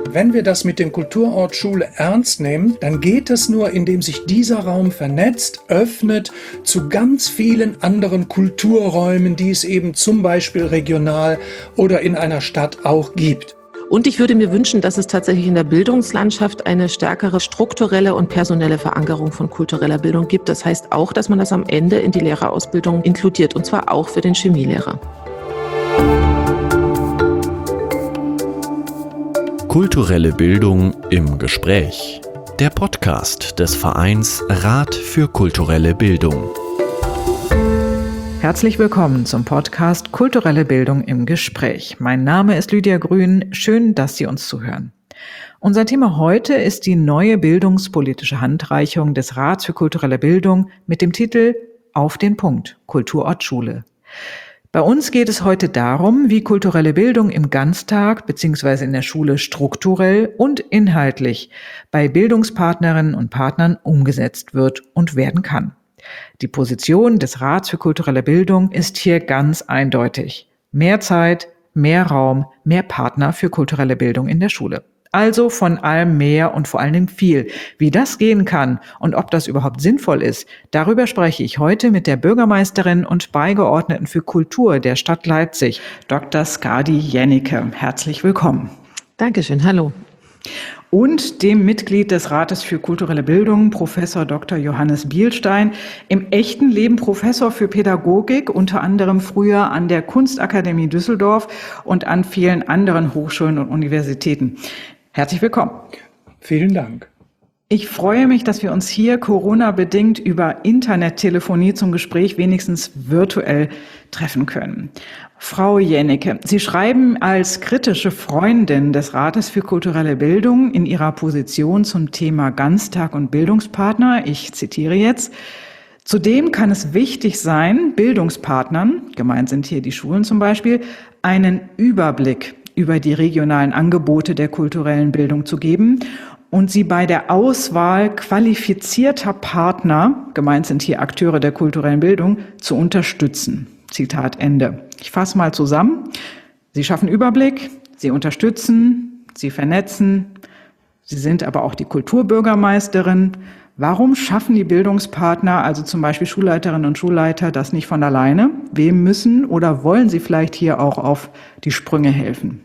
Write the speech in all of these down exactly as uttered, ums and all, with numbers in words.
Wenn wir das mit dem Kulturort Schule ernst nehmen, dann geht es nur, indem sich dieser Raum vernetzt, öffnet zu ganz vielen anderen Kulturräumen, die es eben zum Beispiel regional oder in einer Stadt auch gibt. Und ich würde mir wünschen, dass es tatsächlich in der Bildungslandschaft eine stärkere strukturelle und personelle Verankerung von kultureller Bildung gibt. Das heißt auch, dass man das am Ende in die Lehrerausbildung inkludiert, und zwar auch für den Chemielehrer. Kulturelle Bildung im Gespräch. Der Podcast des Vereins Rat für kulturelle Bildung. Herzlich willkommen zum Podcast Kulturelle Bildung im Gespräch. Mein Name ist Lydia Grün. Schön, dass Sie uns zuhören. Unser Thema heute ist die neue bildungspolitische Handreichung des Rats für kulturelle Bildung mit dem Titel Auf den Punkt – Kulturort Schule. Bei uns geht es heute darum, wie kulturelle Bildung im Ganztag bzw. in der Schule strukturell und inhaltlich bei Bildungspartnerinnen und Partnern umgesetzt wird und werden kann. Die Position des Rats für kulturelle Bildung ist hier ganz eindeutig. Mehr Zeit, mehr Raum, mehr Partner für kulturelle Bildung in der Schule. Also von allem mehr und vor allen Dingen viel. Wie das gehen kann und ob das überhaupt sinnvoll ist, darüber spreche ich heute mit der Bürgermeisterin und Beigeordneten für Kultur der Stadt Leipzig, Doktor Skadi Jennecke. Herzlich willkommen. Dankeschön, hallo. Und dem Mitglied des Rates für kulturelle Bildung, Professor Doktor Johannes Bielstein, im echten Leben Professor für Pädagogik, unter anderem früher an der Kunstakademie Düsseldorf und an vielen anderen Hochschulen und Universitäten. Herzlich willkommen. Vielen Dank. Ich freue mich, dass wir uns hier Corona-bedingt über Internettelefonie zum Gespräch wenigstens virtuell treffen können. Frau Jennecke, Sie schreiben als kritische Freundin des Rates für kulturelle Bildung in Ihrer Position zum Thema Ganztag und Bildungspartner, ich zitiere jetzt: Zudem kann es wichtig sein, Bildungspartnern, gemeint sind hier die Schulen zum Beispiel, einen Überblick über die regionalen Angebote der kulturellen Bildung zu geben und sie bei der Auswahl qualifizierter Partner, gemeint sind hier Akteure der kulturellen Bildung, zu unterstützen. Zitat Ende. Ich fasse mal zusammen. Sie schaffen Überblick, Sie unterstützen, Sie vernetzen, Sie sind aber auch die Kulturbürgermeisterin. Warum schaffen die Bildungspartner, also zum Beispiel Schulleiterinnen und Schulleiter, das nicht von alleine? Wem müssen oder wollen Sie vielleicht hier auch auf die Sprünge helfen?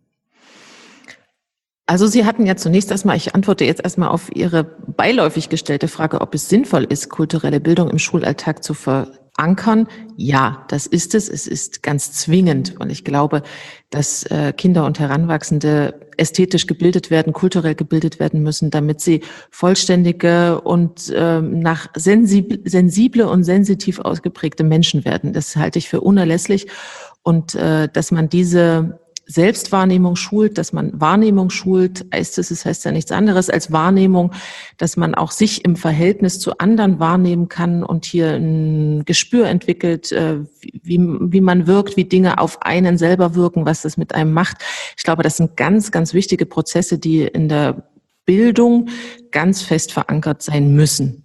Also Sie hatten ja zunächst erstmal, ich antworte jetzt erstmal auf Ihre beiläufig gestellte Frage, ob es sinnvoll ist, kulturelle Bildung im Schulalltag zu verankern. Ja, das ist es. Es ist ganz zwingend, weil ich glaube, dass äh, Kinder und Heranwachsende ästhetisch gebildet werden, kulturell gebildet werden müssen, damit sie vollständige und äh, nach sensib- sensible und sensitiv ausgeprägte Menschen werden. Das halte ich für unerlässlich, und äh, dass man diese Selbstwahrnehmung schult, dass man Wahrnehmung schult, heißt es, es heißt ja nichts anderes als Wahrnehmung, dass man auch sich im Verhältnis zu anderen wahrnehmen kann und hier ein Gespür entwickelt, wie, wie man wirkt, wie Dinge auf einen selber wirken, was das mit einem macht. Ich glaube, das sind ganz, ganz wichtige Prozesse, die in der Bildung ganz fest verankert sein müssen.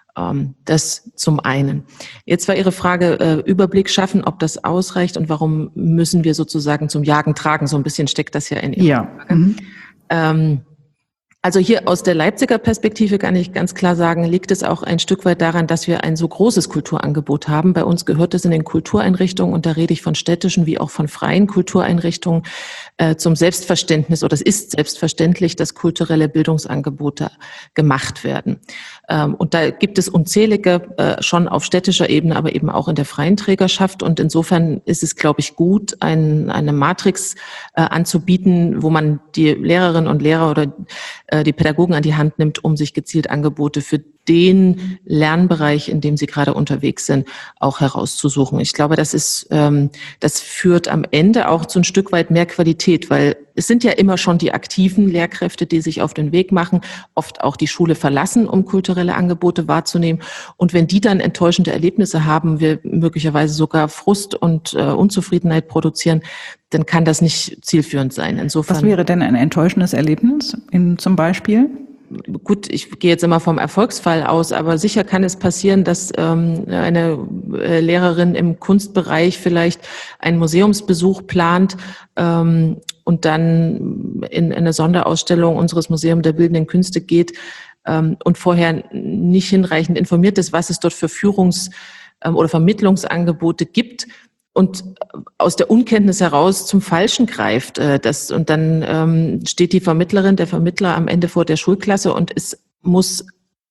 Das zum einen. Jetzt war Ihre Frage, äh, Überblick schaffen, ob das ausreicht und warum müssen wir sozusagen zum Jagen tragen. So ein bisschen steckt das ja in Ihrer ja. Frage. Mhm. Ähm, also hier aus der Leipziger Perspektive kann ich ganz klar sagen, liegt es auch ein Stück weit daran, dass wir ein so großes Kulturangebot haben. Bei uns gehört es in den Kultureinrichtungen, und da rede ich von städtischen wie auch von freien Kultureinrichtungen, äh, zum Selbstverständnis, oder es ist selbstverständlich, dass kulturelle Bildungsangebote gemacht werden. Ähm, und da gibt es unzählige, äh, schon auf städtischer Ebene, aber eben auch in der freien Trägerschaft. Und insofern ist es, glaube ich, gut, ein, eine Matrix äh, anzubieten, wo man die Lehrerinnen und Lehrer oder die Pädagogen an die Hand nimmt, um sich gezielt Angebote für den Lernbereich, in dem sie gerade unterwegs sind, auch herauszusuchen. Ich glaube, das ist, ähm, das führt am Ende auch zu ein Stück weit mehr Qualität, weil es sind ja immer schon die aktiven Lehrkräfte, die sich auf den Weg machen, oft auch die Schule verlassen, um kulturelle Angebote wahrzunehmen. Und wenn die dann enttäuschende Erlebnisse haben, wir möglicherweise sogar Frust und äh, Unzufriedenheit produzieren, dann kann das nicht zielführend sein. Insofern. Was wäre denn ein enttäuschendes Erlebnis in, zum Beispiel? Gut, ich gehe jetzt immer vom Erfolgsfall aus, aber sicher kann es passieren, dass ähm, eine äh, Lehrerin im Kunstbereich vielleicht einen Museumsbesuch plant ähm, und dann in eine Sonderausstellung unseres Museums der Bildenden Künste geht ähm, und vorher nicht hinreichend informiert ist, was es dort für Führungs- ähm, oder Vermittlungsangebote gibt, und aus der Unkenntnis heraus zum Falschen greift. Äh, das, und dann ähm, steht die Vermittlerin, der Vermittler am Ende vor der Schulklasse und es muss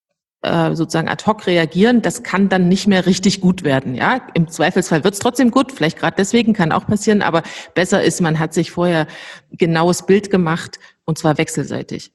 äh, sozusagen ad hoc reagieren. Das kann dann nicht mehr richtig gut werden. Ja, im Zweifelsfall wird es trotzdem gut, vielleicht gerade deswegen, kann auch passieren, aber besser ist, man hat sich vorher genaues Bild gemacht, und zwar wechselseitig.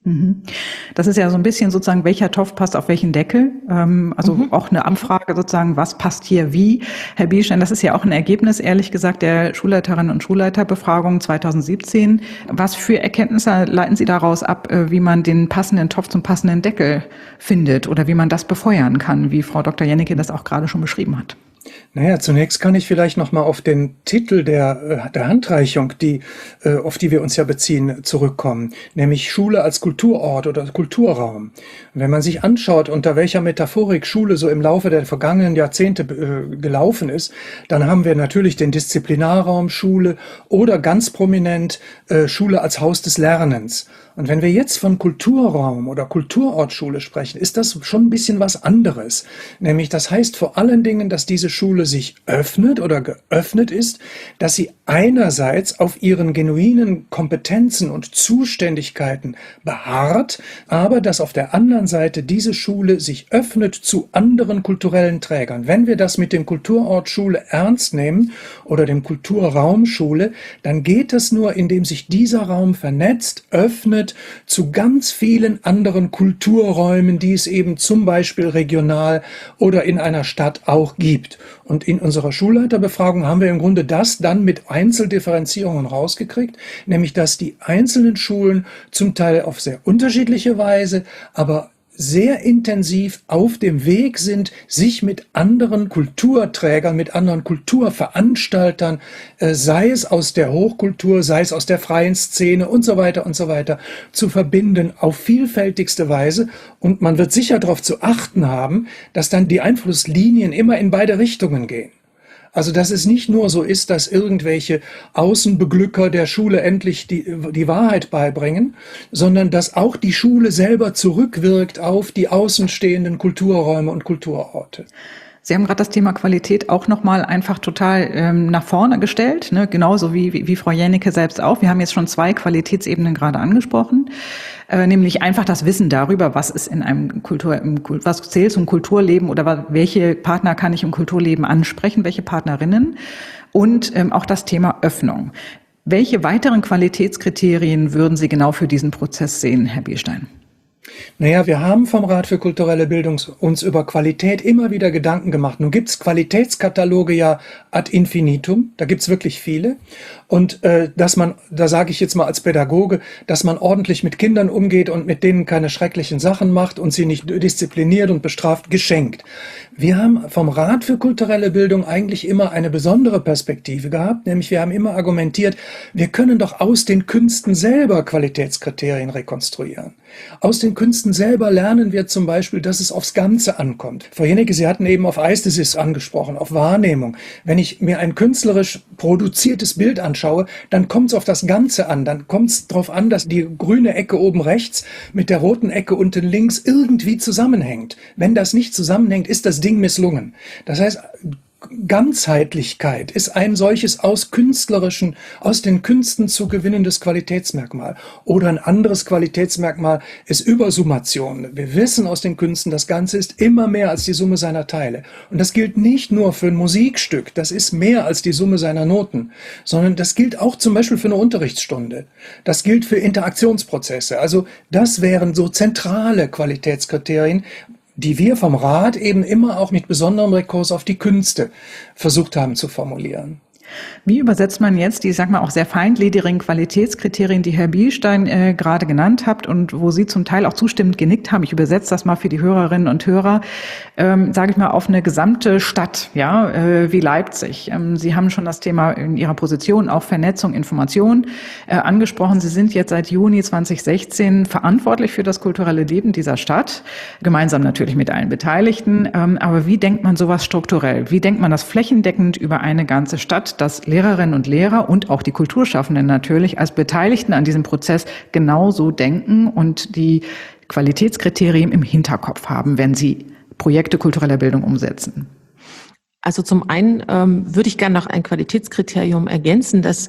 Das ist ja so ein bisschen sozusagen, welcher Topf passt auf welchen Deckel. Also mhm. auch eine Abfrage sozusagen, was passt hier wie. Herr Bielstein, das ist ja auch ein Ergebnis, ehrlich gesagt, der Schulleiterinnen und Schulleiterbefragung zwanzig siebzehn. Was für Erkenntnisse leiten Sie daraus ab, wie man den passenden Topf zum passenden Deckel findet oder wie man das befeuern kann, wie Frau Doktor Jennecke das auch gerade schon beschrieben hat? Naja, zunächst kann ich vielleicht nochmal auf den Titel der, der Handreichung, die, auf die wir uns ja beziehen, zurückkommen, nämlich Schule als Kulturort oder Kulturraum. Wenn man sich anschaut, unter welcher Metaphorik Schule so im Laufe der vergangenen Jahrzehnte äh, gelaufen ist, dann haben wir natürlich den Disziplinarraum Schule oder ganz prominent äh, Schule als Haus des Lernens. Und wenn wir jetzt von Kulturraum oder Kulturortschule sprechen, ist das schon ein bisschen was anderes. Nämlich das heißt vor allen Dingen, dass diese Schule sich öffnet oder geöffnet ist, dass sie einerseits auf ihren genuinen Kompetenzen und Zuständigkeiten beharrt, aber dass auf der anderen Seite diese Schule sich öffnet zu anderen kulturellen Trägern. Wenn wir das mit dem Kulturort Schule ernst nehmen oder dem Kulturraum Schule, dann geht es nur, indem sich dieser Raum vernetzt, öffnet zu ganz vielen anderen Kulturräumen, die es eben zum Beispiel regional oder in einer Stadt auch gibt. Und in unserer Schulleiterbefragung haben wir im Grunde das dann mit Einzeldifferenzierungen rausgekriegt, nämlich dass die einzelnen Schulen zum Teil auf sehr unterschiedliche Weise, aber sehr intensiv auf dem Weg sind, sich mit anderen Kulturträgern, mit anderen Kulturveranstaltern, äh, sei es aus der Hochkultur, sei es aus der freien Szene und so weiter und so weiter, zu verbinden auf vielfältigste Weise. Und man wird sicher darauf zu achten haben, dass dann die Einflusslinien immer in beide Richtungen gehen. Also, dass es nicht nur so ist, dass irgendwelche Außenbeglücker der Schule endlich die, die Wahrheit beibringen, sondern dass auch die Schule selber zurückwirkt auf die außenstehenden Kulturräume und Kulturorte. Sie haben gerade das Thema Qualität auch nochmal einfach total ähm, nach vorne gestellt, ne? Genauso wie, wie, wie Frau Jennecke selbst auch. Wir haben jetzt schon zwei Qualitätsebenen gerade angesprochen, äh, nämlich einfach das Wissen darüber, was ist in einem Kultur, im, was zählt zum Kulturleben oder welche Partner kann ich im Kulturleben ansprechen, welche Partnerinnen, und ähm, auch das Thema Öffnung. Welche weiteren Qualitätskriterien würden Sie genau für diesen Prozess sehen, Herr Bielstein? Naja, wir haben vom Rat für kulturelle Bildung uns über Qualität immer wieder Gedanken gemacht. Nun gibt's Qualitätskataloge ja ad infinitum, da gibt's wirklich viele. Und äh, dass man, da sage ich jetzt mal als Pädagoge, dass man ordentlich mit Kindern umgeht und mit denen keine schrecklichen Sachen macht und sie nicht diszipliniert und bestraft, geschenkt. Wir haben vom Rat für kulturelle Bildung eigentlich immer eine besondere Perspektive gehabt, nämlich wir haben immer argumentiert, wir können doch aus den Künsten selber Qualitätskriterien rekonstruieren. Aus den Künsten selber lernen wir zum Beispiel, dass es aufs Ganze ankommt. Frau Jennecke, Sie hatten eben auf Aesthesis angesprochen, auf Wahrnehmung. Wenn ich mir ein künstlerisch produziertes Bild anschaue, dann kommt es auf das Ganze an. Dann kommt es darauf an, dass die grüne Ecke oben rechts mit der roten Ecke unten links irgendwie zusammenhängt. Wenn das nicht zusammenhängt, ist das Ding misslungen. Das heißt, Ganzheitlichkeit ist ein solches aus künstlerischen, aus den Künsten zu gewinnendes Qualitätsmerkmal. Oder ein anderes Qualitätsmerkmal ist Übersummation. Wir wissen aus den Künsten, das Ganze ist immer mehr als die Summe seiner Teile. Und das gilt nicht nur für ein Musikstück, das ist mehr als die Summe seiner Noten, sondern das gilt auch zum Beispiel für eine Unterrichtsstunde. Das gilt für Interaktionsprozesse. Also das wären so zentrale Qualitätskriterien, die wir vom Rat eben immer auch mit besonderem Rekurs auf die Künste versucht haben zu formulieren. Wie übersetzt man jetzt die, sag mal, auch sehr feingliedrigen Qualitätskriterien, die Herr Bielstein äh, gerade genannt hat und wo Sie zum Teil auch zustimmend genickt haben? Ich übersetze das mal für die Hörerinnen und Hörer, ähm, sage ich mal, auf eine gesamte Stadt, ja, äh, wie Leipzig. Ähm, Sie haben schon das Thema in Ihrer Position auch Vernetzung, Information äh, angesprochen. Sie sind jetzt seit Juni zwanzig sechzehn verantwortlich für das kulturelle Leben dieser Stadt, gemeinsam natürlich mit allen Beteiligten. Ähm, aber wie denkt man sowas strukturell? Wie denkt man das flächendeckend über eine ganze Stadt? hat, dass Lehrerinnen und Lehrer und auch die Kulturschaffenden natürlich als Beteiligten an diesem Prozess genauso denken und die Qualitätskriterien im Hinterkopf haben, wenn sie Projekte kultureller Bildung umsetzen? Also zum einen ähm, würde ich gerne noch ein Qualitätskriterium ergänzen, das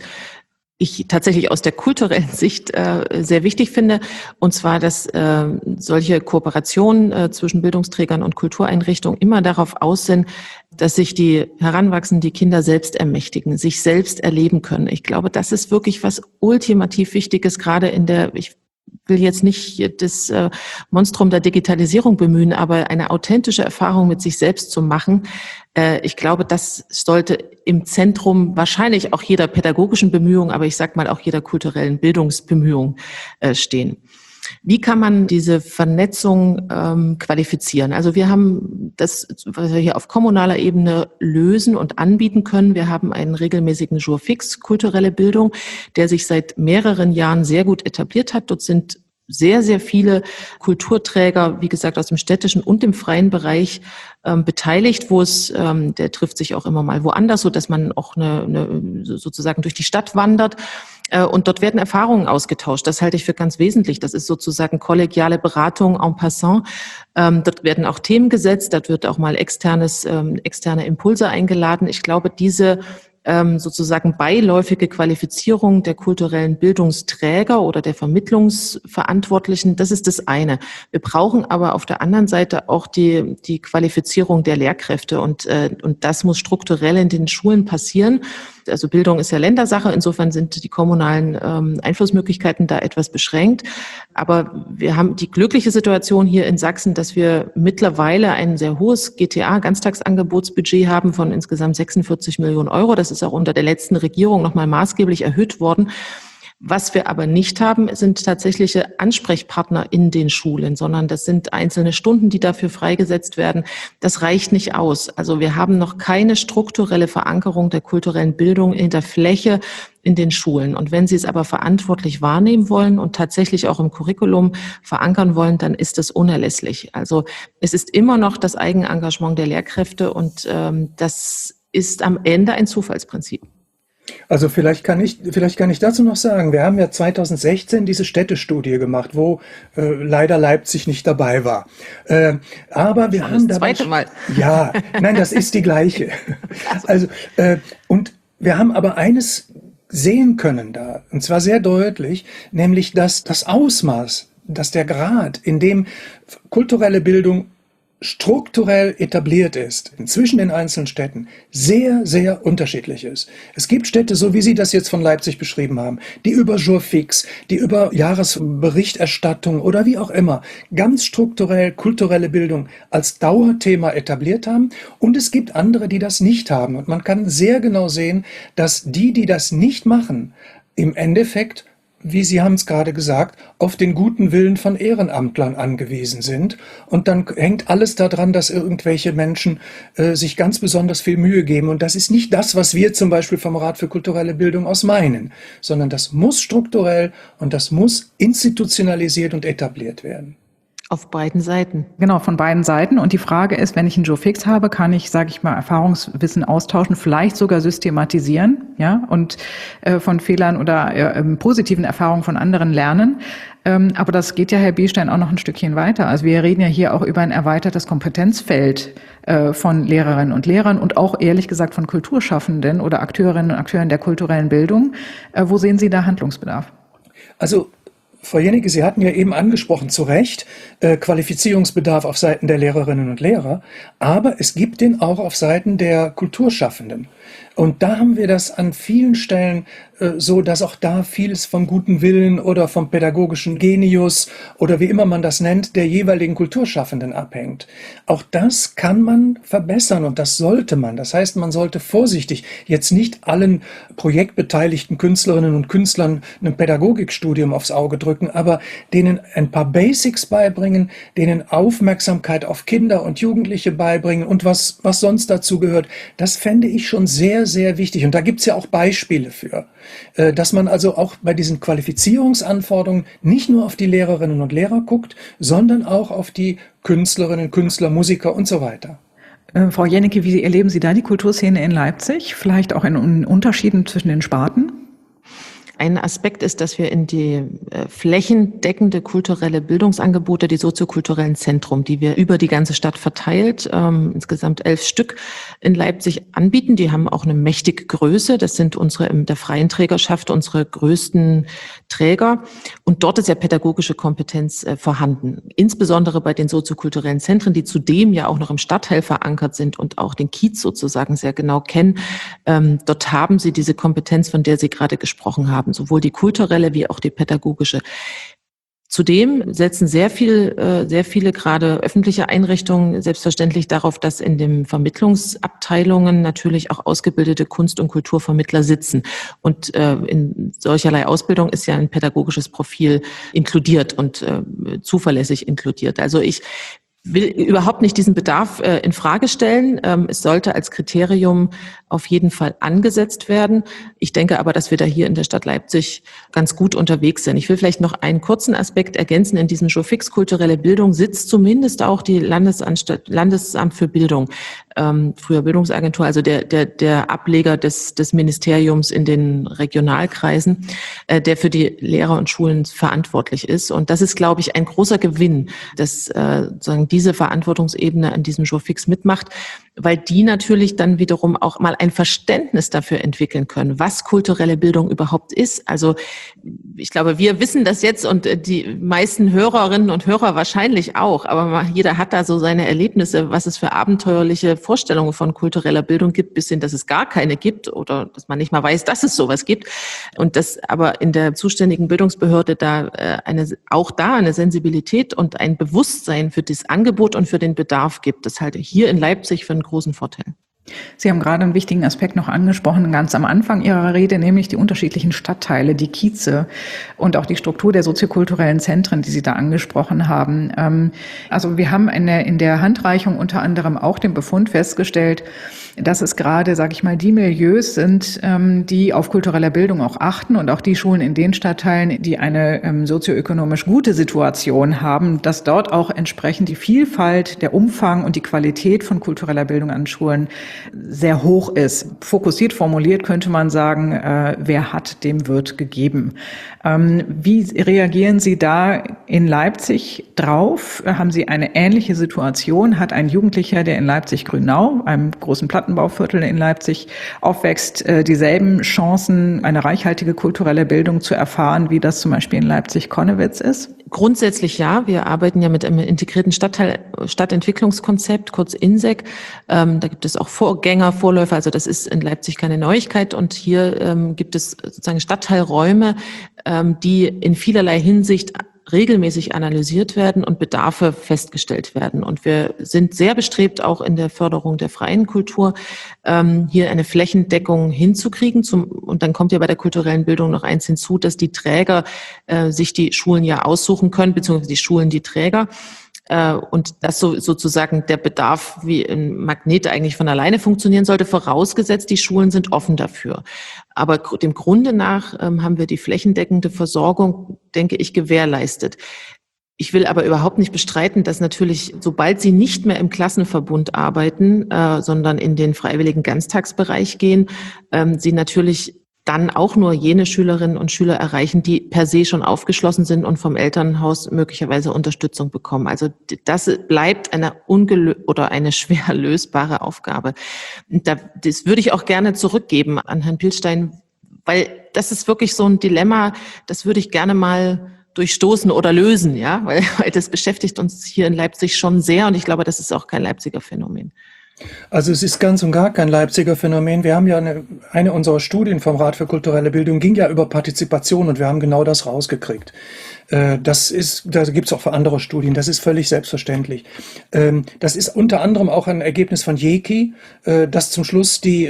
ich tatsächlich aus der kulturellen Sicht äh, sehr wichtig finde, und zwar, dass äh, solche Kooperationen äh, zwischen Bildungsträgern und Kultureinrichtungen immer darauf aus sind, dass sich die Heranwachsenden, die Kinder selbst ermächtigen, sich selbst erleben können. Ich glaube, das ist wirklich was ultimativ Wichtiges, gerade in der, ich will jetzt nicht das äh, Monstrum der Digitalisierung bemühen, aber eine authentische Erfahrung mit sich selbst zu machen. Äh, ich glaube, das sollte im Zentrum wahrscheinlich auch jeder pädagogischen Bemühung, aber ich sag mal auch jeder kulturellen Bildungsbemühung äh, stehen. Wie kann man diese Vernetzung ähm, qualifizieren? Also wir haben das, was wir hier auf kommunaler Ebene lösen und anbieten können. Wir haben einen regelmäßigen Jour fix kulturelle Bildung, der sich seit mehreren Jahren sehr gut etabliert hat. Dort sind sehr, sehr viele Kulturträger, wie gesagt, aus dem städtischen und dem freien Bereich ähm, beteiligt, wo es, ähm, der trifft sich auch immer mal woanders, so dass man auch eine, eine, sozusagen durch die Stadt wandert. Äh, und dort werden Erfahrungen ausgetauscht. Das halte ich für ganz wesentlich. Das ist sozusagen kollegiale Beratung en passant. Ähm, dort werden auch Themen gesetzt. Dort wird auch mal externes, ähm, externe Impulse eingeladen. Ich glaube, diese sozusagen beiläufige Qualifizierung der kulturellen Bildungsträger oder der Vermittlungsverantwortlichen, das ist das eine. Wir brauchen aber auf der anderen Seite auch die, die Qualifizierung der Lehrkräfte und, äh, und das muss strukturell in den Schulen passieren. Also Bildung ist ja Ländersache, insofern sind die kommunalen ähm, Einflussmöglichkeiten da etwas beschränkt. Aber wir haben die glückliche Situation hier in Sachsen, dass wir mittlerweile ein sehr hohes G T A, Ganztagsangebotsbudget haben von insgesamt sechsundvierzig Millionen Euro. Das ist auch unter der letzten Regierung nochmal maßgeblich erhöht worden. Was wir aber nicht haben, sind tatsächliche Ansprechpartner in den Schulen, sondern das sind einzelne Stunden, die dafür freigesetzt werden. Das reicht nicht aus. Also wir haben noch keine strukturelle Verankerung der kulturellen Bildung in der Fläche in den Schulen. Und wenn Sie es aber verantwortlich wahrnehmen wollen und tatsächlich auch im Curriculum verankern wollen, dann ist das unerlässlich. Also es ist immer noch das Eigenengagement der Lehrkräfte und ähm, das ist am Ende ein Zufallsprinzip. Also vielleicht kann ich, vielleicht kann ich dazu noch sagen, wir haben ja zweitausendsechzehn diese Städtestudie gemacht, wo äh, leider Leipzig nicht dabei war. Äh, aber wir das haben das dabei... zweite Mal. Ja, nein, das ist die gleiche. Also, äh, und wir haben aber eines sehen können da, und zwar sehr deutlich, nämlich, dass das Ausmaß, dass der Grad, in dem kulturelle Bildung strukturell etabliert ist, zwischen den einzelnen Städten, sehr, sehr unterschiedlich ist. Es gibt Städte, so wie Sie das jetzt von Leipzig beschrieben haben, die über Jour fix, die über Jahresberichterstattung oder wie auch immer ganz strukturell kulturelle Bildung als Dauerthema etabliert haben. Und es gibt andere, die das nicht haben. Und man kann sehr genau sehen, dass die, die das nicht machen, im Endeffekt, wie Sie haben es gerade gesagt, auf den guten Willen von Ehrenamtlern angewiesen sind. Und dann hängt alles daran, dass irgendwelche Menschen äh, sich ganz besonders viel Mühe geben. Und das ist nicht das, was wir zum Beispiel vom Rat für kulturelle Bildung aus meinen, sondern das muss strukturell und das muss institutionalisiert und etabliert werden. Auf beiden Seiten. Genau, von beiden Seiten. Und die Frage ist, wenn ich einen Jour fix habe, kann ich, sage ich mal, Erfahrungswissen austauschen, vielleicht sogar systematisieren, ja, und äh, von Fehlern oder äh, positiven Erfahrungen von anderen lernen. Ähm, aber das geht ja, Herr Bierstein, auch noch ein Stückchen weiter. Also wir reden ja hier auch über ein erweitertes Kompetenzfeld äh, von Lehrerinnen und Lehrern und auch ehrlich gesagt von Kulturschaffenden oder Akteurinnen und Akteuren der kulturellen Bildung. Äh, wo sehen Sie da Handlungsbedarf? Also Frau Jennecke, Sie hatten ja eben angesprochen, zu Recht, äh, Qualifizierungsbedarf auf Seiten der Lehrerinnen und Lehrer, aber es gibt den auch auf Seiten der Kulturschaffenden. Und da haben wir das an vielen Stellen äh, so, dass auch da vieles vom guten Willen oder vom pädagogischen Genius oder wie immer man das nennt, der jeweiligen Kulturschaffenden abhängt. Auch das kann man verbessern und das sollte man. Das heißt, man sollte vorsichtig jetzt nicht allen projektbeteiligten Künstlerinnen und Künstlern ein Pädagogikstudium aufs Auge drücken, aber denen ein paar Basics beibringen, denen Aufmerksamkeit auf Kinder und Jugendliche beibringen und was, was sonst dazu gehört. Das fände ich schon sehr, sehr wichtig. Und da gibt es ja auch Beispiele für, dass man also auch bei diesen Qualifizierungsanforderungen nicht nur auf die Lehrerinnen und Lehrer guckt, sondern auch auf die Künstlerinnen, Künstler, Musiker und so weiter. Äh, Frau Jennecke, wie erleben Sie da die Kulturszene in Leipzig? Vielleicht auch in Unterschieden zwischen den Sparten? Ein Aspekt ist, dass wir in die äh, flächendeckende kulturelle Bildungsangebote, die soziokulturellen Zentrum, die wir über die ganze Stadt verteilt, ähm, insgesamt elf Stück in Leipzig anbieten. Die haben auch eine mächtige Größe. Das sind unsere in der freien Trägerschaft unsere größten Träger. Und dort ist ja pädagogische Kompetenz äh, vorhanden. Insbesondere bei den soziokulturellen Zentren, die zudem ja auch noch im Stadtteil verankert sind und auch den Kiez sozusagen sehr genau kennen. Ähm, dort haben sie diese Kompetenz, von der Sie gerade gesprochen haben. Sowohl die kulturelle wie auch die pädagogische. Zudem setzen sehr viel, sehr viele gerade öffentliche Einrichtungen selbstverständlich darauf, dass in den Vermittlungsabteilungen natürlich auch ausgebildete Kunst- und Kulturvermittler sitzen. Und in solcherlei Ausbildung ist ja ein pädagogisches Profil inkludiert und zuverlässig inkludiert. Also ich will überhaupt nicht diesen Bedarf äh, in Frage stellen. Ähm, es sollte als Kriterium auf jeden Fall angesetzt werden. Ich denke aber, dass wir da hier in der Stadt Leipzig ganz gut unterwegs sind. Ich will vielleicht noch einen kurzen Aspekt ergänzen. In diesem Showfix kulturelle Bildung sitzt zumindest auch die Landesanstalt, Landesamt für Bildung, ähm, früher Bildungsagentur, also der, der, der Ableger des, des Ministeriums in den Regionalkreisen, äh, der für die Lehrer und Schulen verantwortlich ist. Und das ist, glaube ich, ein großer Gewinn, dass äh, sozusagen diese Verantwortungsebene an diesem Showfix mitmacht, weil die natürlich dann wiederum auch mal ein Verständnis dafür entwickeln können, was kulturelle Bildung überhaupt ist. Also ich glaube, wir wissen das jetzt und die meisten Hörerinnen und Hörer wahrscheinlich auch, aber jeder hat da so seine Erlebnisse, was es für abenteuerliche Vorstellungen von kultureller Bildung gibt, bis hin, dass es gar keine gibt oder dass man nicht mal weiß, dass es sowas gibt. Und dass aber in der zuständigen Bildungsbehörde da eine, auch da eine Sensibilität und ein Bewusstsein für das Angebot und für den Bedarf gibt. Das halte ich hier in Leipzig für einen großen Vorteil. Sie haben gerade einen wichtigen Aspekt noch angesprochen, ganz am Anfang Ihrer Rede, nämlich die unterschiedlichen Stadtteile, die Kieze und auch die Struktur der soziokulturellen Zentren, die Sie da angesprochen haben. Also wir haben in der, in der Handreichung unter anderem auch den Befund festgestellt, dass es gerade, sage ich mal, die Milieus sind, die auf kulturelle Bildung auch achten und auch die Schulen in den Stadtteilen, die eine sozioökonomisch gute Situation haben, dass dort auch entsprechend die Vielfalt, der Umfang und die Qualität von kultureller Bildung an Schulen sehr hoch ist. Fokussiert formuliert könnte man sagen, äh, wer hat, dem wird gegeben. Ähm, wie reagieren Sie da in Leipzig drauf? Haben Sie eine ähnliche Situation? Hat ein Jugendlicher, der in Leipzig-Grünau, einem großen Plattenbauviertel in Leipzig, aufwächst, äh, dieselben Chancen, eine reichhaltige kulturelle Bildung zu erfahren, wie das zum Beispiel in Leipzig-Konnewitz ist? Grundsätzlich ja. Wir arbeiten ja mit einem integrierten Stadtteil, Stadtentwicklungskonzept, kurz I N S E C. Ähm, da gibt es auch Vorgänger, Vorläufer. Also das ist in Leipzig keine Neuigkeit. Und hier ähm, gibt es sozusagen Stadtteilräume, ähm, die in vielerlei Hinsicht regelmäßig analysiert werden und Bedarfe festgestellt werden. Und wir sind sehr bestrebt, auch in der Förderung der freien Kultur ähm, hier eine Flächendeckung hinzukriegen. Zum, und dann kommt ja bei der kulturellen Bildung noch eins hinzu, dass die Träger äh, sich die Schulen ja aussuchen können, beziehungsweise die Schulen die Träger. Und dass so sozusagen der Bedarf wie ein Magnet eigentlich von alleine funktionieren sollte, vorausgesetzt, die Schulen sind offen dafür. Aber dem Grunde nach ähm, haben wir die flächendeckende Versorgung, denke ich, gewährleistet. Ich will aber überhaupt nicht bestreiten, dass natürlich, sobald sie nicht mehr im Klassenverbund arbeiten, äh, sondern in den freiwilligen Ganztagsbereich gehen, ähm, sie natürlich dann auch nur jene Schülerinnen und Schüler erreichen, die per se schon aufgeschlossen sind und vom Elternhaus möglicherweise Unterstützung bekommen. Also das bleibt eine ungelö- oder eine schwer lösbare Aufgabe. Da, das würde ich auch gerne zurückgeben an Herrn Pilstein, weil das ist wirklich so ein Dilemma, das würde ich gerne mal durchstoßen oder lösen, ja, weil, weil das beschäftigt uns hier in Leipzig schon sehr und ich glaube, das ist auch kein Leipziger Phänomen. Also es ist ganz und gar kein Leipziger Phänomen. Wir haben ja eine, eine unserer Studien vom Rat für kulturelle Bildung ging ja über Partizipation und wir haben genau das rausgekriegt. Das ist, da gibt es auch für andere Studien, das ist völlig selbstverständlich. Das ist unter anderem auch ein Ergebnis von Jeki, dass zum Schluss die,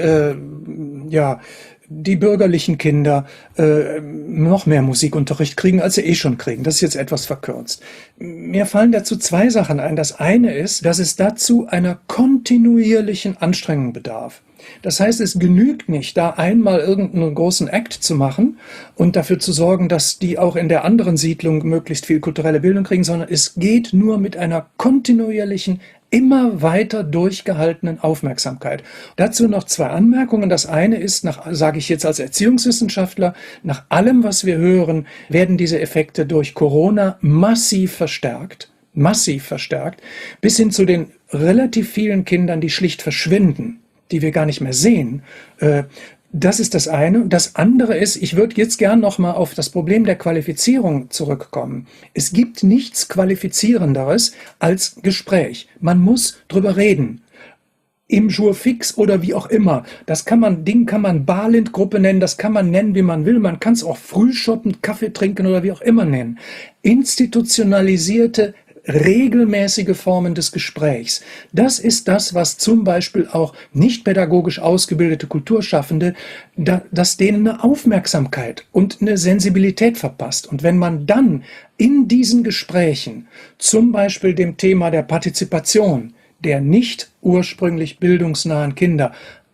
ja, die bürgerlichen Kinder äh, noch mehr Musikunterricht kriegen, als sie eh schon kriegen. Das ist jetzt etwas verkürzt. Mir fallen dazu zwei Sachen ein. Das eine ist, dass es dazu einer kontinuierlichen Anstrengung bedarf. Das heißt, es genügt nicht, da einmal irgendeinen großen Act zu machen und dafür zu sorgen, dass die auch in der anderen Siedlung möglichst viel kulturelle Bildung kriegen, sondern es geht nur mit einer kontinuierlichen, immer weiter durchgehaltenen Aufmerksamkeit. Dazu noch zwei Anmerkungen. Das eine ist, nach, sage ich jetzt als Erziehungswissenschaftler, nach allem, was wir hören, werden diese Effekte durch Corona massiv verstärkt. Massiv verstärkt, bis hin zu den relativ vielen Kindern, die schlicht verschwinden, die wir gar nicht mehr sehen. Das ist das eine. Das andere ist, ich würde jetzt gern nochmal auf das Problem der Qualifizierung zurückkommen. Es gibt nichts Qualifizierenderes als Gespräch. Man muss drüber reden. Im Jour fix oder wie auch immer. Das kann man, Ding kann man Barlind-Gruppe nennen, das kann man nennen, wie man will. Man kann es auch Frühschoppen, Kaffee trinken oder wie auch immer nennen. Institutionalisierte regelmäßige Formen des Gesprächs. Das ist das, was zum Beispiel auch nicht pädagogisch ausgebildete Kulturschaffende, da, das denen eine Aufmerksamkeit und eine Sensibilität verpasst. Und wenn man dann in diesen Gesprächen, zum Beispiel dem Thema der Partizipation der nicht ursprünglich bildungsnahen Kinder,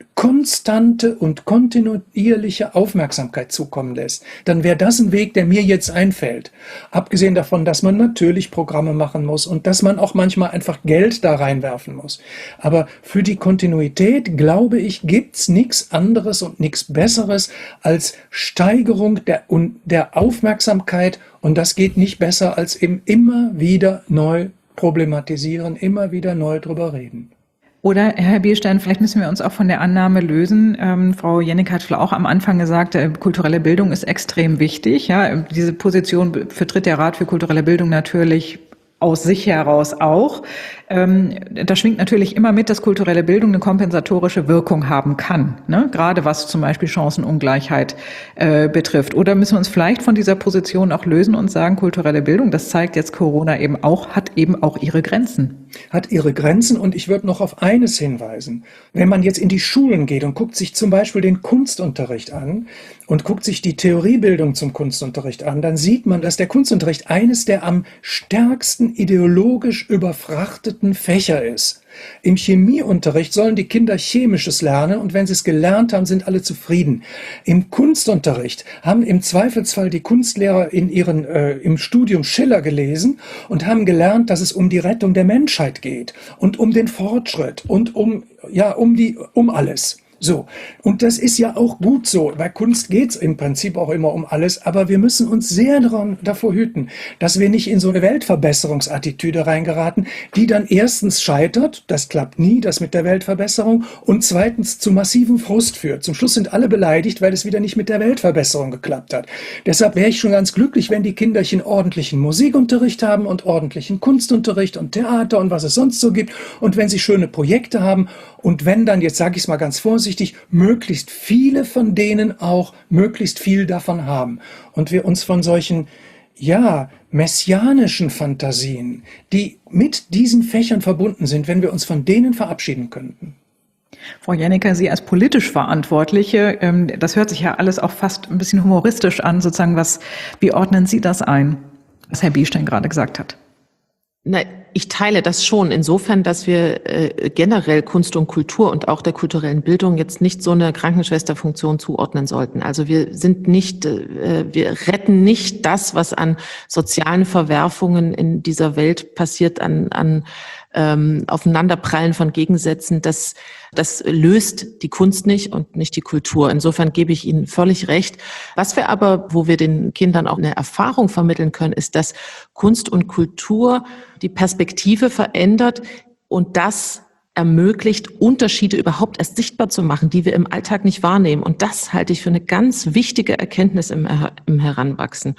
konstante und kontinuierliche Aufmerksamkeit zukommen lässt, dann wäre das ein Weg, der mir jetzt einfällt. Abgesehen davon, dass man natürlich Programme machen muss und dass man auch manchmal einfach Geld da reinwerfen muss. Aber für die Kontinuität, glaube ich, gibt's nichts anderes und nichts Besseres als Steigerung der, der Aufmerksamkeit, und das geht nicht besser als eben immer wieder neu problematisieren, immer wieder neu drüber reden. Oder, Herr Bierstein, vielleicht müssen wir uns auch von der Annahme lösen. Ähm, Frau Jennecke hat auch am Anfang gesagt, äh, kulturelle Bildung ist extrem wichtig. Ja, diese Position vertritt der Rat für kulturelle Bildung natürlich aus sich heraus auch. Ähm, da schwingt natürlich immer mit, dass kulturelle Bildung eine kompensatorische Wirkung haben kann, ne? Gerade was zum Beispiel Chancenungleichheit äh, betrifft. Oder müssen wir uns vielleicht von dieser Position auch lösen und sagen, kulturelle Bildung, das zeigt jetzt Corona eben auch, hat eben auch ihre Grenzen. Hat ihre Grenzen, und ich würde noch auf eines hinweisen. Wenn man jetzt in die Schulen geht und guckt sich zum Beispiel den Kunstunterricht an und guckt sich die Theoriebildung zum Kunstunterricht an, dann sieht man, dass der Kunstunterricht eines der am stärksten ideologisch überfrachteten Fächer ist. Im Chemieunterricht sollen die Kinder Chemisches lernen, und wenn sie es gelernt haben, sind alle zufrieden. Im Kunstunterricht haben im Zweifelsfall die Kunstlehrer in ihren, äh, im Studium Schiller gelesen und haben gelernt, dass es um die Rettung der Menschheit geht und um den Fortschritt und um, ja, um die, um alles. So, und das ist ja auch gut so. Bei Kunst geht's im Prinzip auch immer um alles, aber wir müssen uns sehr davor hüten, dass wir nicht in so eine Weltverbesserungsattitüde reingeraten, die dann erstens scheitert, das klappt nie, das mit der Weltverbesserung, und zweitens zu massivem Frust führt. Zum Schluss sind alle beleidigt, weil es wieder nicht mit der Weltverbesserung geklappt hat. Deshalb wäre ich schon ganz glücklich, wenn die Kinderchen ordentlichen Musikunterricht haben und ordentlichen Kunstunterricht und Theater und was es sonst so gibt, und wenn sie schöne Projekte haben, und wenn dann, jetzt sage ich es mal ganz vorsichtig, möglichst viele von denen auch möglichst viel davon haben. Und wir uns von solchen, ja, messianischen Fantasien, die mit diesen Fächern verbunden sind, wenn wir uns von denen verabschieden könnten. Frau Jennecke, Sie als politisch Verantwortliche, das hört sich ja alles auch fast ein bisschen humoristisch an, sozusagen, was, wie ordnen Sie das ein, was Herr Bierstein gerade gesagt hat? Na, ich teile das schon insofern, dass wir äh, generell Kunst und Kultur und auch der kulturellen Bildung jetzt nicht so eine Krankenschwesterfunktion zuordnen sollten. Also wir sind nicht, äh, wir retten nicht das, was an sozialen Verwerfungen in dieser Welt passiert, an, an ähm, Aufeinanderprallen von Gegensätzen. Das, das löst die Kunst nicht und nicht die Kultur. Insofern gebe ich Ihnen völlig recht. Was wir aber, wo wir den Kindern auch eine Erfahrung vermitteln können, ist, dass Kunst und Kultur die Perspektive verändert und das ermöglicht, Unterschiede überhaupt erst sichtbar zu machen, die wir im Alltag nicht wahrnehmen. Und das halte ich für eine ganz wichtige Erkenntnis im, im Heranwachsen.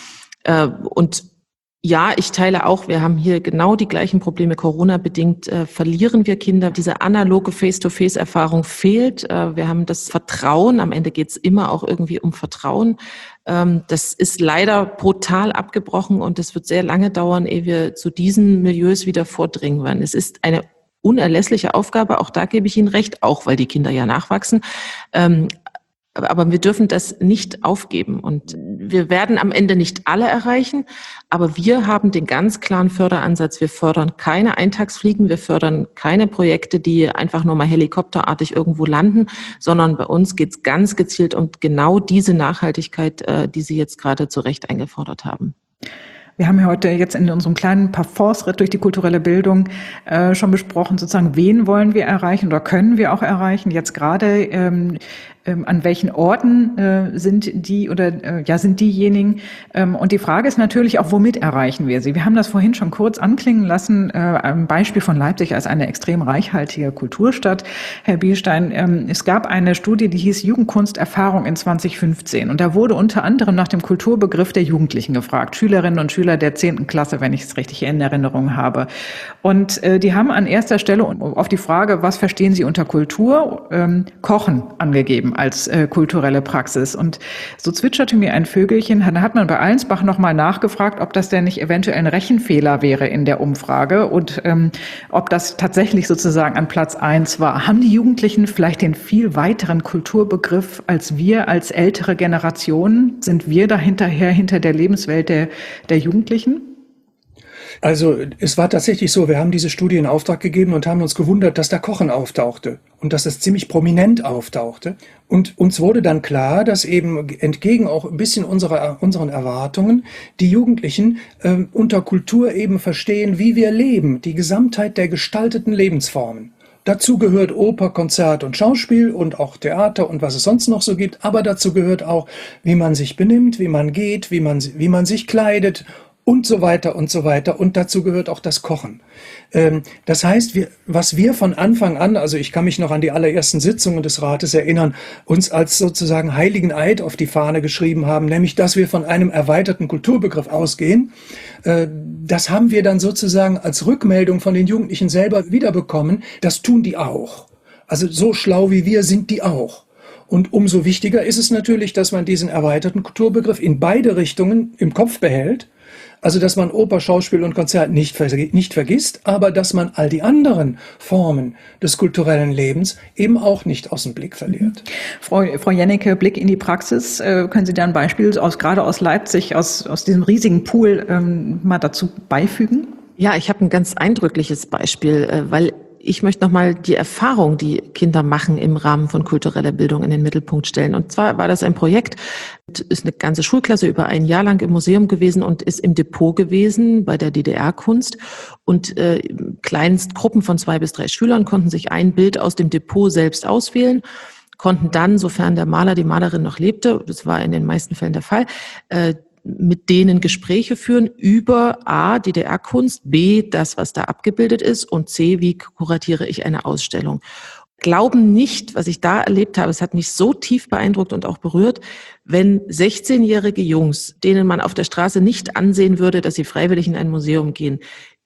Und ja, ich teile auch, wir haben hier genau die gleichen Probleme. Corona-bedingt äh, verlieren wir Kinder. Diese analoge Face-to-Face-Erfahrung fehlt. Äh, wir haben das Vertrauen. Am Ende geht es immer auch irgendwie um Vertrauen. Ähm, das ist leider brutal abgebrochen, und es wird sehr lange dauern, ehe wir zu diesen Milieus wieder vordringen werden. Es ist eine unerlässliche Aufgabe. Auch da gebe ich Ihnen recht, auch weil die Kinder ja nachwachsen. Ähm, Aber wir dürfen das nicht aufgeben, und wir werden am Ende nicht alle erreichen, aber wir haben den ganz klaren Förderansatz. Wir fördern keine Eintagsfliegen, wir fördern keine Projekte, die einfach nur mal helikopterartig irgendwo landen, sondern bei uns geht es ganz gezielt um genau diese Nachhaltigkeit, die Sie jetzt gerade zu Recht eingefordert haben. Wir haben ja heute jetzt in unserem kleinen Parforce-Ritt durch die kulturelle Bildung äh, schon besprochen, sozusagen, wen wollen wir erreichen oder können wir auch erreichen? Jetzt gerade ähm, ähm, an welchen Orten äh, sind die oder äh, ja sind diejenigen? Ähm, und die Frage ist natürlich auch, womit erreichen wir sie? Wir haben das vorhin schon kurz anklingen lassen, äh, ein Beispiel von Leipzig als eine extrem reichhaltige Kulturstadt. Herr Bielstein, ähm, es gab eine Studie, die hieß Jugendkunsterfahrung in zwanzig fünfzehn und da wurde unter anderem nach dem Kulturbegriff der Jugendlichen gefragt, Schülerinnen und Schüler der zehnten Klasse, wenn ich es richtig in Erinnerung habe. Und äh, die haben an erster Stelle auf die Frage, was verstehen Sie unter Kultur, ähm, Kochen angegeben als äh, kulturelle Praxis. Und so zwitscherte mir ein Vögelchen, da hat man bei Allensbach nochmal nachgefragt, ob das denn nicht eventuell ein Rechenfehler wäre in der Umfrage und ähm, ob das tatsächlich sozusagen an Platz eins war. Haben die Jugendlichen vielleicht den viel weiteren Kulturbegriff als wir, als ältere Generationen? Sind wir da hinterher hinter der Lebenswelt der, der Jugendlichen? Also es war tatsächlich so, wir haben diese Studie in Auftrag gegeben und haben uns gewundert, dass da Kochen auftauchte und dass es ziemlich prominent auftauchte. Und uns wurde dann klar, dass eben entgegen auch ein bisschen unserer, unseren Erwartungen die Jugendlichen äh, unter Kultur eben verstehen, wie wir leben, die Gesamtheit der gestalteten Lebensformen. Dazu gehört Oper, Konzert und Schauspiel und auch Theater und was es sonst noch so gibt. Aber dazu gehört auch, wie man sich benimmt, wie man geht, wie man, wie man sich kleidet und so weiter und so weiter. Und dazu gehört auch das Kochen. Ähm, das heißt, wir, was wir von Anfang an, also ich kann mich noch an die allerersten Sitzungen des Rates erinnern, uns als sozusagen heiligen Eid auf die Fahne geschrieben haben, nämlich, dass wir von einem erweiterten Kulturbegriff ausgehen. Äh, das haben wir dann sozusagen als Rückmeldung von den Jugendlichen selber wiederbekommen. Das tun die auch. Also so schlau wie wir sind die auch. Und umso wichtiger ist es natürlich, dass man diesen erweiterten Kulturbegriff in beide Richtungen im Kopf behält. Also, dass man Oper, Schauspiel und Konzert nicht, nicht vergisst, aber dass man all die anderen Formen des kulturellen Lebens eben auch nicht aus dem Blick verliert. Frau, Frau Jennecke, Blick in die Praxis. Äh, können Sie da ein Beispiel aus, gerade aus Leipzig, aus, aus diesem riesigen Pool, ähm, mal dazu beifügen? Ja, ich habe ein ganz eindrückliches Beispiel, äh, weil ich möchte nochmal die Erfahrung, die Kinder machen im Rahmen von kultureller Bildung in den Mittelpunkt stellen. Und zwar war das ein Projekt, ist eine ganze Schulklasse über ein Jahr lang im Museum gewesen und ist im Depot gewesen bei der D D R-Kunst. Und äh, kleinst Gruppen von zwei bis drei Schülern konnten sich ein Bild aus dem Depot selbst auswählen, konnten dann, sofern der Maler, die Malerin noch lebte, das war in den meisten Fällen der Fall, äh, mit denen Gespräche führen über A, D D R-Kunst, B, das, was da abgebildet ist und C, wie kuratiere ich eine Ausstellung. Glauben nicht, was ich da erlebt habe, es hat mich so tief beeindruckt und auch berührt, wenn sechzehnjährige Jungs, denen man auf der Straße nicht ansehen würde, dass sie freiwillig in ein Museum gehen,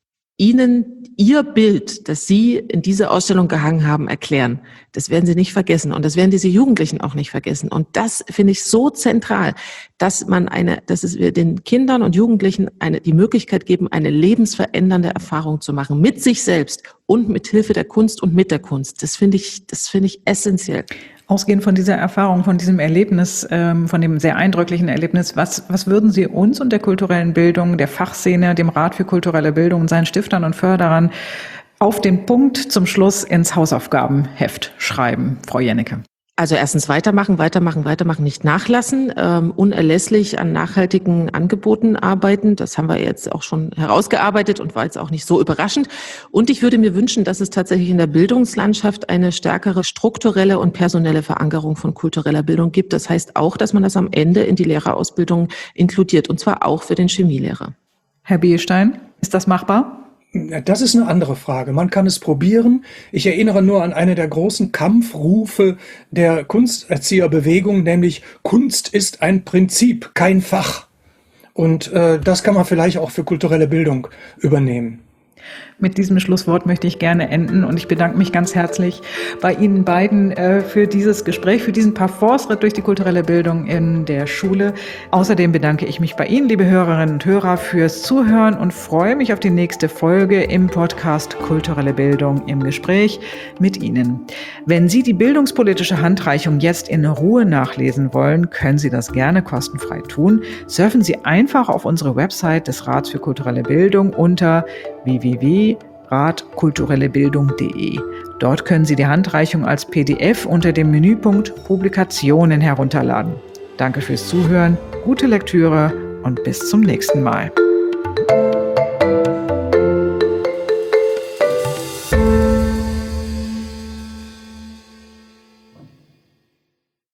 ihnen ihr Bild, das sie in diese Ausstellung gehangen haben, erklären. Das werden sie nicht vergessen und das werden diese Jugendlichen auch nicht vergessen. Und das finde ich so zentral, dass man eine, dass es wir den Kindern und Jugendlichen eine, die Möglichkeit geben, eine lebensverändernde Erfahrung zu machen mit sich selbst und mit Hilfe der Kunst und mit der Kunst. Das finde ich, das finde ich essentiell. Ausgehend von dieser Erfahrung, von diesem Erlebnis, von dem sehr eindrücklichen Erlebnis, was, was würden Sie uns und der kulturellen Bildung, der Fachszene, dem Rat für kulturelle Bildung und seinen Stiftern und Förderern auf den Punkt zum Schluss ins Hausaufgabenheft schreiben, Frau Jennecke? Also erstens weitermachen, weitermachen, weitermachen, nicht nachlassen, ähm, unerlässlich an nachhaltigen Angeboten arbeiten. Das haben wir jetzt auch schon herausgearbeitet und war jetzt auch nicht so überraschend. Und ich würde mir wünschen, dass es tatsächlich in der Bildungslandschaft eine stärkere strukturelle und personelle Verankerung von kultureller Bildung gibt. Das heißt auch, dass man das am Ende in die Lehrerausbildung inkludiert, und zwar auch für den Chemielehrer. Herr Bielstein, ist das machbar? Das ist eine andere Frage. Man kann es probieren. Ich erinnere nur an eine der großen Kampfrufe der Kunsterzieherbewegung, nämlich Kunst ist ein Prinzip, kein Fach. Und äh, das kann man vielleicht auch für kulturelle Bildung übernehmen. Mit diesem Schlusswort möchte ich gerne enden und ich bedanke mich ganz herzlich bei Ihnen beiden äh, für dieses Gespräch, für diesen Parforce-Ritt durch die kulturelle Bildung in der Schule. Außerdem bedanke ich mich bei Ihnen, liebe Hörerinnen und Hörer, fürs Zuhören und freue mich auf die nächste Folge im Podcast Kulturelle Bildung im Gespräch mit Ihnen. Wenn Sie die bildungspolitische Handreichung jetzt in Ruhe nachlesen wollen, können Sie das gerne kostenfrei tun. Surfen Sie einfach auf unsere Website des Rats für kulturelle Bildung unter w w w punkt rat kulturelle bildung punkt de. Dort können Sie die Handreichung als P D F unter dem Menüpunkt Publikationen herunterladen. Danke fürs Zuhören, gute Lektüre und bis zum nächsten Mal.